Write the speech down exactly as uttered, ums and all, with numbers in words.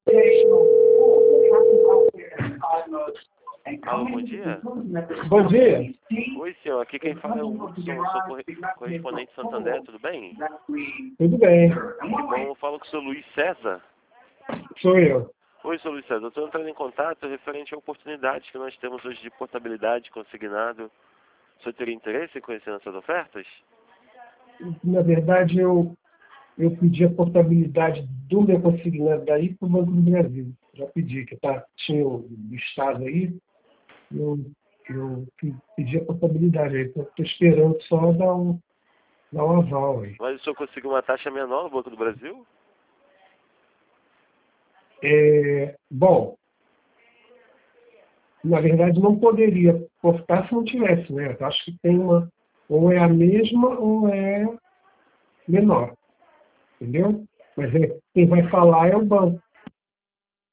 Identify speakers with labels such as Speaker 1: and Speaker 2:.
Speaker 1: Alô, bom dia.
Speaker 2: Bom dia.
Speaker 1: Oi, senhor. Aqui quem fala é o Hudson, sou corre- correspondente de Santander, tudo bem?
Speaker 2: Tudo bem.
Speaker 1: Bom, eu falo com o seu Luiz César.
Speaker 2: Sou eu.
Speaker 1: Oi, seu Luiz César. Eu estou entrando em contato referente a oportunidades que nós temos hoje de portabilidade consignado. O senhor teria interesse em conhecer nossas ofertas?
Speaker 2: Na verdade, eu, eu pedi a portabilidade do meu consignado daí para o Banco do Brasil. Já pedi, que tá, tinha o estado aí. Eu, eu pedi a portabilidade aí. Estou esperando só dar um, dar um aval aí.
Speaker 1: Mas o senhor conseguiu uma taxa menor no Banco do Brasil?
Speaker 2: É, bom, na verdade não poderia portar se não tivesse, né? Eu acho que tem uma, ou é a mesma ou é menor, entendeu? Mas é, quem vai falar é o banco.